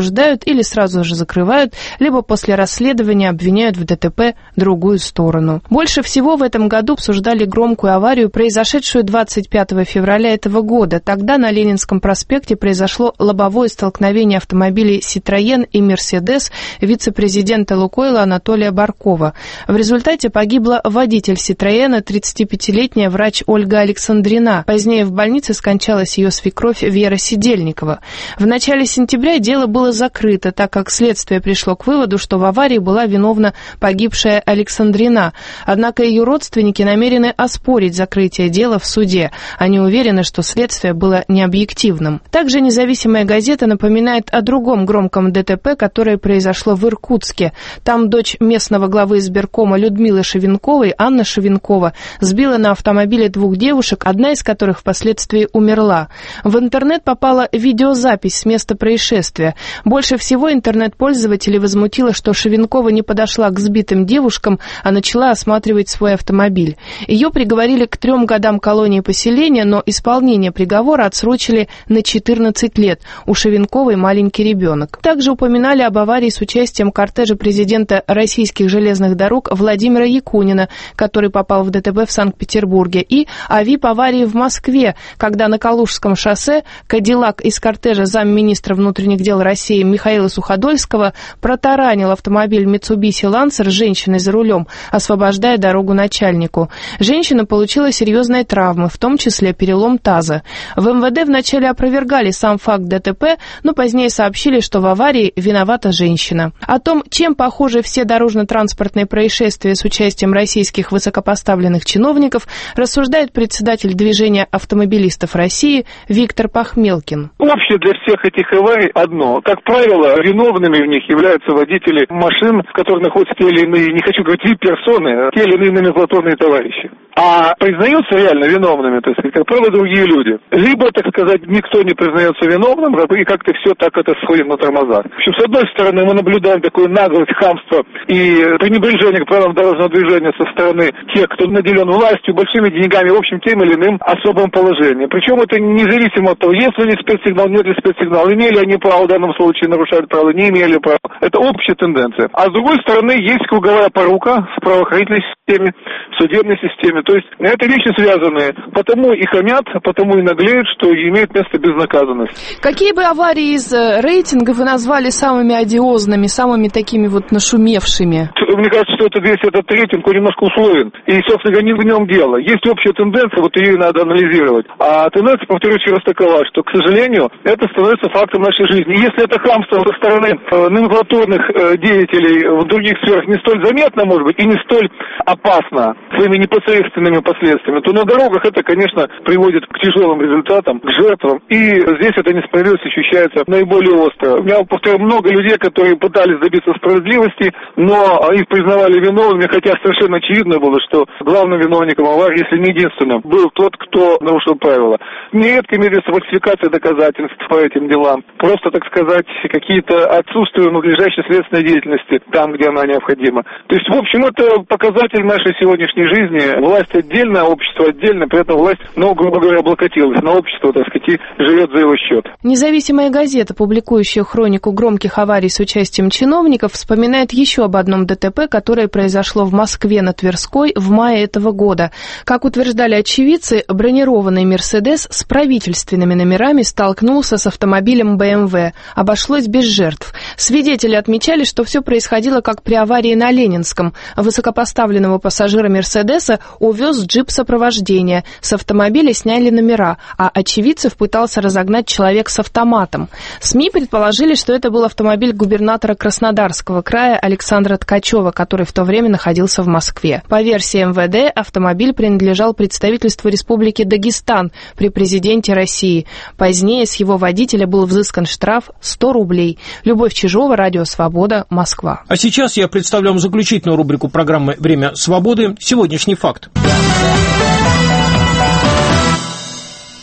S5: возбуждают или сразу же закрывают, либо после расследования обвиняют в ДТП другую сторону. Больше всего в этом году обсуждали громкую аварию, произошедшую 25 февраля этого года. Тогда на Ленинском проспекте произошло лобовое столкновение автомобилей «Ситроен» и «Мерседес» вице-президента «Лукойла» Анатолия Баркова. В результате погибла водитель «Ситроена», 35-летняя врач Ольга Александрина. Позднее в больнице скончалась ее свекровь Вера Сидельникова. В начале сентября дело было закрыто, так как следствие пришло к выводу, что в аварии была виновна погибшая Александрина. Однако ее родственники намерены оспорить закрытие дела в суде. Они уверены, что следствие было необъективным. Также «Независимая газета» напоминает о другом громком ДТП, которое произошло в Иркутске. Там дочь местного главы избиркома Людмилы Шевенковой, Анна Шевенкова, сбила на автомобиле двух девушек, одна из которых впоследствии умерла. В интернет попала видеозапись с места происшествия. Больше всего интернет-пользователей возмутило, что Шевенкова не подошла к сбитым девушкам, а начала осматривать свой автомобиль. Ее приговорили к 3 годам колонии поселения, но исполнение приговора отсрочили на 14 лет. У Шевенковой маленький ребенок. Также упоминали об аварии с участием кортежа президента российских железных дорог Владимира Якунина, который попал в ДТП в Санкт-Петербурге, и о ВИП-аварии в Москве, когда на Калужском шоссе Кадиллак из кортежа замминистра внутренних дел России Михаила Суходольского протаранил автомобиль Mitsubishi Lancer с женщиной за рулем, освобождая дорогу начальнику. Женщина получила серьезные травмы, в том числе перелом таза. В МВД вначале опровергали сам факт ДТП, но позднее сообщили, что в аварии виновата женщина. О том, чем похожи все дорожно-транспортные происшествия с участием российских высокопоставленных чиновников, рассуждает председатель движения автомобилистов России Виктор Пахмелкин.
S4: Общее для всех этих аварий одно. Как правило, виновными в них являются водители машин, в которых находятся те или иные, не хочу говорить персоны, те или иные номенклатурные товарищи. А признаются реально виновными, так сказать, как правило, другие люди. Либо, так сказать, никто не признается виновным, и как-то все так это сходит на тормозах. В общем, с одной стороны, мы наблюдаем такую наглость, хамство и пренебрежение к правилам дорожного движения со стороны тех, кто наделен властью, большими деньгами, в общем, тем или иным особым положением. Причем это независимо от того, есть ли спецсигнал, нет ли спецсигнала, имели они право в данном случае нарушать правила, не имели права. Это общая тенденция. А с другой стороны, есть круговая порука в правоохранительной системе, в судебной системе. То есть это вещи связанные. Потому и хамят, потому и наглеют, что имеет место безнаказанность.
S5: Какие бы аварии из рейтинга вы назвали самыми одиозными, самыми такими вот нашумевшими?
S4: Мне кажется, что весь этот рейтинг немножко условен. И, собственно говоря, не в нем дело. Есть общая тенденция, вот ее надо анализировать. А тенденция, повторюсь еще раз, такова, что, к сожалению, это становится фактом нашей жизни. И если это хамство со стороны номенклатурных деятелей в других сферах не столь заметно, может быть, и не столь опасно своими непосредственными последствиями, то на дорогах это, конечно, приводит к тяжелым результатам, к жертвам. И здесь эта несправедливость ощущается наиболее остро. У меня, повторяю, много людей, которые пытались добиться справедливости, но их признавали виновными, хотя совершенно очевидно было, что главным виновником аварии, если не единственным, был тот, кто нарушил правила. Нередко имеется фальсификация доказательств по этим делам. Просто, так сказать, какие-то отсутствия надлежащей следственной деятельности там, где она необходима. То есть, в общем, это показатель нашей сегодняшней жизни. Власть отдельно, общество отдельно, при этом власть, грубо говоря, облокотилась на общество, так сказать, и живет за его счет.
S5: Независимая газета, публикующая хронику громких аварий с участием чиновников, вспоминает еще об одном ДТП, которое произошло в Москве на Тверской в мае этого года. Как утверждали очевидцы, бронированный «Мерседес» с правительственными номерами столкнулся с автомобилем BMW. Обошлось без жертв. Свидетели отмечали, что все происходило как при аварии на Ленинском. Высокопоставленного пассажира «Мерседеса» увез джип сопровождения. С автомобиля сняли номера, а очевидцев пытался разогнать человек с автоматом. СМИ предположили, что это был автомобиль губернатора Краснодарского края Александра Ткачева, который в то время находился в Москве. По версии МВД, автомобиль принадлежал представительству Республики Дагестан при президенте России. Позднее с его водителя был взыскан штраф 100 рублей. Любовь Чижова, Радио Свобода, Москва.
S2: А сейчас я представляю вам заключительную рубрику программы «Время свободы». Сегодняшний факт.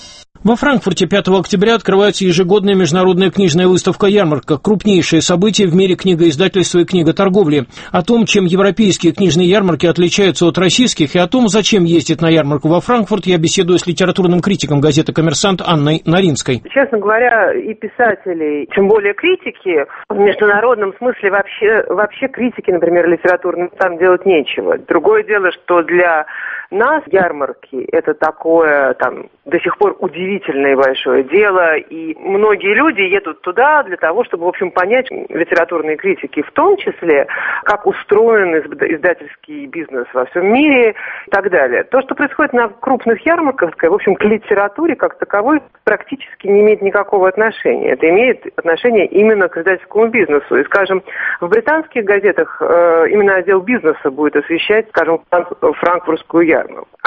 S2: Во Франкфурте 5 октября открывается ежегодная международная книжная выставка-ярмарка, крупнейшее событие в мире книгоиздательства и книготорговли. О том, чем европейские книжные ярмарки отличаются от российских, и о том, зачем ездить на ярмарку во Франкфурт, я беседую с литературным критиком газеты «Коммерсант» Анной Наринской.
S7: Честно говоря, и писатели, тем более критики, в международном смысле вообще критики, например, литературным, там делать нечего. Другое дело, что для нас ярмарки – это такое там до сих пор удивительное и большое дело, и многие люди едут туда для того, чтобы, в общем, понять, литературные критики в том числе, как устроен издательский бизнес во всем мире и так далее. То, что происходит на крупных ярмарках, в общем, к литературе как таковой практически не имеет никакого отношения. Это имеет отношение именно к издательскому бизнесу. И, скажем, в британских газетах именно отдел бизнеса будет освещать, скажем, франкфуртскую ярмарку.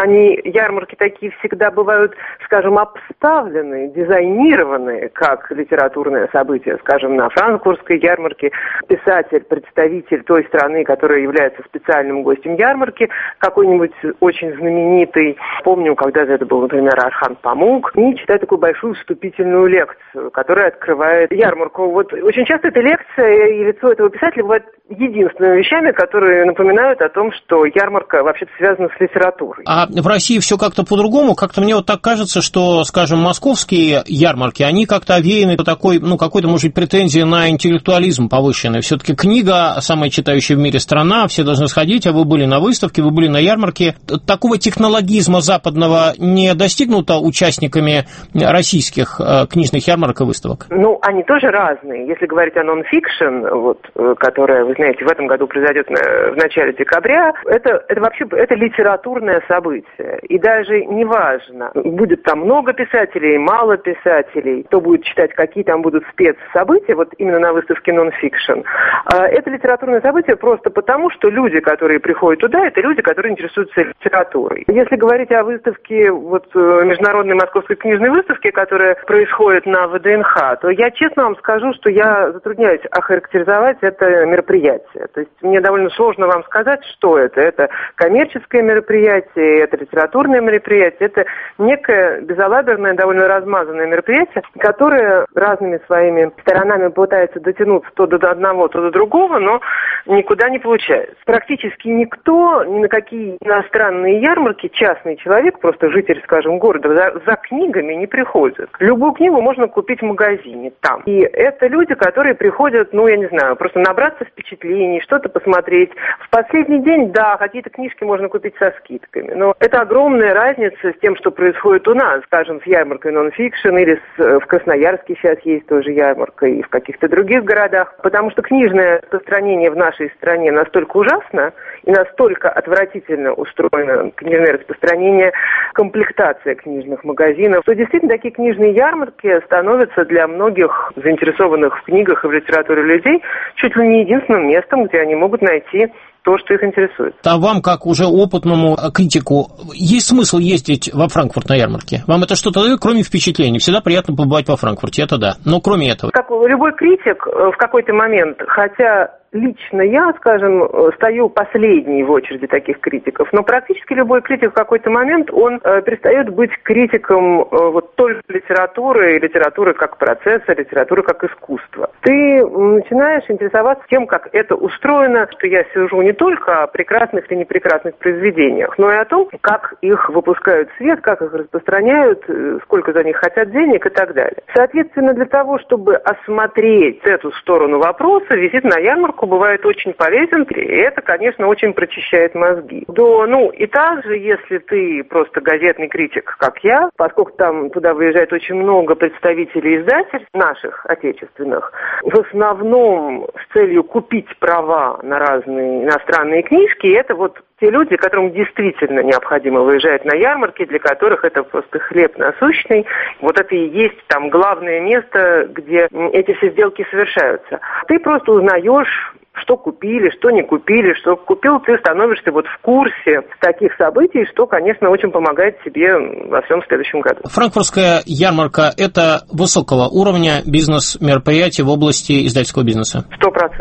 S7: Ярмарки такие всегда бывают, скажем, обставленные, дизайнированные, как литературное событие. Скажем, на франкфуртской ярмарке писатель, представитель той страны, которая является специальным гостем ярмарки, какой-нибудь очень знаменитый, помню, когда-то это был, например, Орхан Памук, и читает такую большую вступительную лекцию, которая открывает ярмарку. Вот очень часто эта лекция и лицо этого писателя бывают единственными вещами, которые напоминают о том, что ярмарка вообще-то связана с литературой.
S2: А в России все как-то по-другому? Как-то мне вот так кажется, что, скажем, московские ярмарки, они как-то овеяны такой, какой-то, может быть, претензией на интеллектуализм повышенный. Все-таки книга, самая читающая в мире страна, все должны сходить, а вы были на выставке, вы были на ярмарке. Такого технологизма западного не достигнуто участниками российских книжных ярмарок и выставок?
S7: Они тоже разные. Если говорить о нон-фикшн, которая, вы знаете, в этом году произойдет в начале декабря, это вообще литературное событие. И даже неважно, будет там много писателей, мало писателей, кто будет читать, какие там будут спецсобытия, вот именно на выставке нон-фикшн. Это литературное событие просто потому, что люди, которые приходят туда, это люди, которые интересуются литературой. Если говорить о выставке, международной московской книжной выставке, которая происходит на ВДНХ, то я честно вам скажу, что я затрудняюсь охарактеризовать это мероприятие. То есть мне довольно сложно вам сказать, что это. Это коммерческое мероприятие, это литературное мероприятие, это некое безалаберное, довольно размазанное мероприятие, которое разными своими сторонами пытается дотянуться то до одного, то до другого, но никуда не получается. Практически никто, ни на какие иностранные ярмарки, частный человек, просто житель, скажем, города, за книгами не приходит. Любую книгу можно купить в магазине там. И это люди, которые приходят, просто набраться впечатлений, что-то посмотреть. В последний день, да, какие-то книжки можно купить со скидками. Но это огромная разница с тем, что происходит у нас, скажем, с ярмаркой нон-фикшн, или в Красноярске сейчас есть тоже ярмарка, и в каких-то других городах. Потому что книжное распространение в нашей стране настолько ужасно и настолько отвратительно устроено книжное распространение, комплектация книжных магазинов, что действительно такие книжные ярмарки становятся для многих заинтересованных в книгах и в литературе людей чуть ли не единственным местом, где они могут найти то, что их интересует.
S2: А вам, как уже опытному критику, есть смысл ездить во Франкфурт на ярмарке? Вам это что-то дает, кроме впечатлений? Всегда приятно побывать во Франкфурте, это да. Но кроме этого.
S7: Как любой критик в какой-то момент, хотя лично я, скажем, стою последней в очереди таких критиков, но практически любой критик в какой-то момент, он перестает быть критиком только литературы как процесса, литературы как искусства. Ты начинаешь интересоваться тем, как это устроено, что я сижу не только о прекрасных или непрекрасных произведениях, но и о том, как их выпускают в свет, как их распространяют, сколько за них хотят денег и так далее. Соответственно, для того, чтобы осмотреть эту сторону вопроса, визит на ярмарку бывает очень полезен, и это, конечно, очень прочищает мозги. И также, если ты просто газетный критик, как я, поскольку там туда выезжает очень много представителей издательств наших, отечественных, в основном с целью купить права на разные иностранные книжки, это те люди, которым действительно необходимо выезжать на ярмарки, для которых это просто хлеб насущный. Это и есть там главное место, где эти все сделки совершаются. Ты просто узнаешь, что купили, что не купили, что купил, ты становишься в курсе таких событий, что, конечно, очень помогает тебе во всем следующем году.
S2: Франкфуртская ярмарка – это высокого уровня бизнес-мероприятие в области издательского бизнеса?
S7: 100%.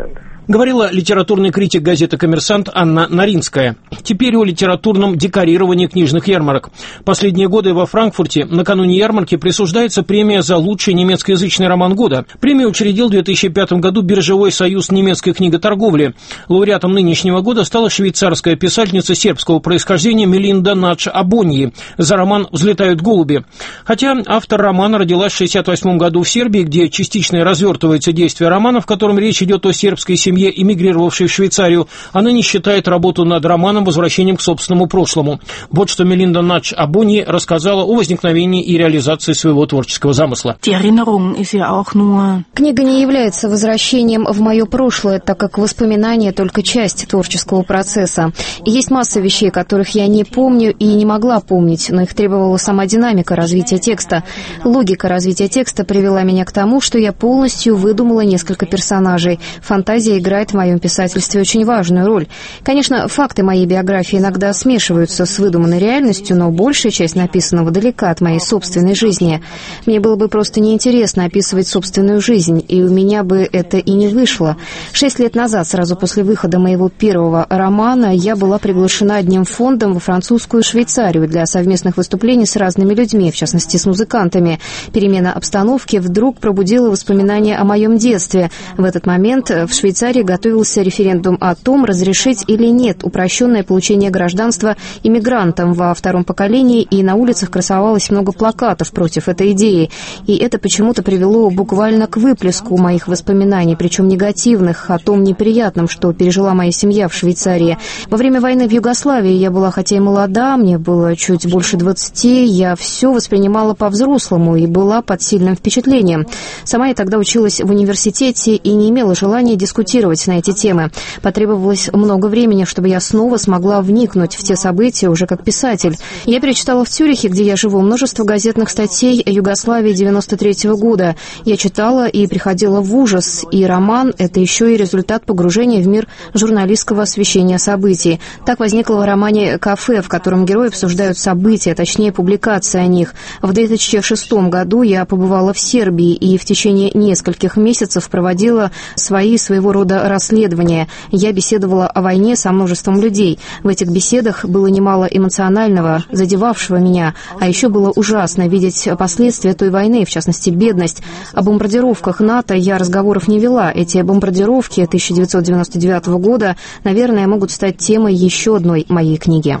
S2: Говорила литературный критик газеты «Коммерсант» Анна Наринская. Теперь о литературном декорировании книжных ярмарок. Последние годы во Франкфурте накануне ярмарки присуждается премия за лучший немецкоязычный роман года. Премию учредил в 2005 году Биржевой союз немецкой книготорговли. Лауреатом нынешнего года стала швейцарская писательница сербского происхождения Мелинда Надж Абоньи за роман «Взлетают голуби». Хотя автор романа родилась в 1968 году в Сербии, где частично развертывается действие романа, в котором речь идет о сербской семье, эмигрировавшей в Швейцарию, она не считает работу над романом возвращением к собственному прошлому. Вот что Мелинда Надж Абоньи рассказала о возникновении и реализации своего творческого замысла.
S6: Книга не является возвращением в мое прошлое, так как воспоминания только часть творческого процесса. Есть масса вещей, которых я не помню и не могла помнить, но их требовала сама динамика развития текста. Логика развития текста привела меня к тому, что я полностью выдумала несколько персонажей. Фантазия играет в моем писательстве очень важную роль. Конечно, факты моей биографии иногда смешиваются с выдуманной реальностью, но большая часть написанного далека от моей собственной жизни. Мне было бы просто неинтересно описывать собственную жизнь, и у меня бы это и не вышло. 6 лет назад, сразу после выхода моего первого романа, я была приглашена одним фондом во французскую Швейцарию для совместных выступлений с разными людьми, в частности с музыкантами. Перемена обстановки вдруг пробудила воспоминания о моем детстве. В этот момент в Швейцарии готовился референдум о том, разрешить или нет упрощенное получение гражданства иммигрантам во втором поколении, и на улицах красовалось много плакатов против этой идеи. И это почему-то привело буквально к выплеску моих воспоминаний, причем негативных, о том неприятном, что пережила моя семья в Швейцарии. Во время войны в Югославии я была, хотя и молода, мне было чуть больше 20, я все воспринимала по-взрослому и была под сильным впечатлением. Сама я тогда училась в университете и не имела желания дискутировать на эти темы. Потребовалось много времени, чтобы я снова смогла вникнуть в те события уже как писатель. Я перечитала в Цюрихе, где я живу, множество газетных статей о Югославии 93-го года. Я читала и приходила в ужас, и роман — это еще и результат погружения в мир журналистского освещения событий. Так возникло в романе «Кафе», в котором герои обсуждают события, точнее публикации о них. В 2006 году я побывала в Сербии и в течение нескольких месяцев проводила своего рода расследования. Я беседовала о войне со множеством людей. В этих беседах было немало эмоционального, задевавшего меня, а еще было ужасно видеть последствия той войны, в частности, бедность. О бомбардировках НАТО я разговоров не вела. Эти бомбардировки 1999 года, наверное, могут стать темой еще одной моей книги.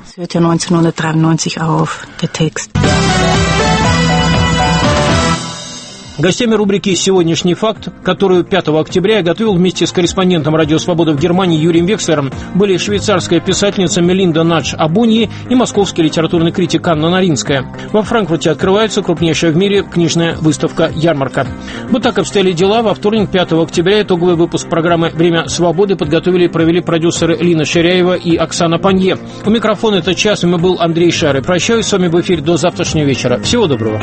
S2: Гостями рубрики «Сегодняшний факт», которую 5 октября я готовил вместе с корреспондентом «Радио Свобода» в Германии Юрием Векслером, были швейцарская писательница Мелинда Надж Абоньи и московский литературный критик Анна Наринская. Во Франкфурте открывается крупнейшая в мире книжная выставка «Ярмарка». Вот так обстояли дела. Во вторник, 5 октября, итоговый выпуск программы «Время свободы» подготовили и провели продюсеры Лина Ширяева и Оксана Панье. У микрофона этот час был Андрей Шары. Прощаюсь с вами в эфире до завтрашнего вечера. Всего доброго.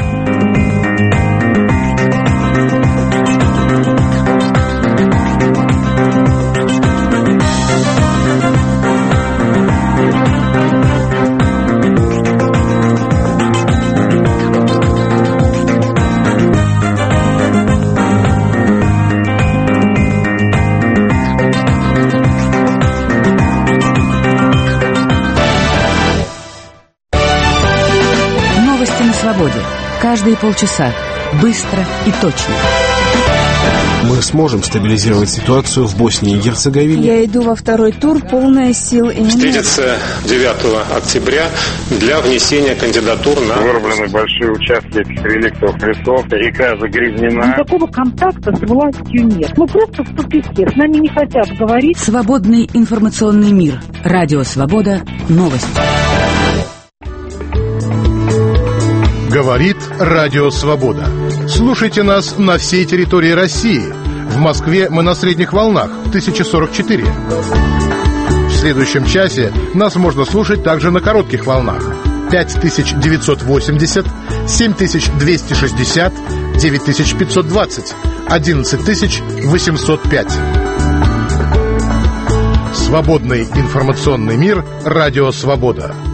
S15: Каждые полчаса. Быстро и точно.
S8: Мы сможем стабилизировать ситуацию в Боснии и Герцеговине.
S9: Я иду во второй тур, полная сил и энергии.
S24: Встретиться 9 октября для внесения кандидатур на...
S25: Вырублены большие участки этих реликтовых лесов, река загрязнена.
S26: Никакого контакта с властью нет. Мы просто в тупике, с нами не хотят говорить.
S15: Свободный информационный мир. Радио Свобода. Новости.
S27: Говорит Радио Свобода. Слушайте нас на всей территории России. В Москве мы на средних волнах 1044. В следующем часе нас можно слушать также на коротких волнах 5980, 7260, 9520, 11805. Свободный информационный мир. Радио Свобода.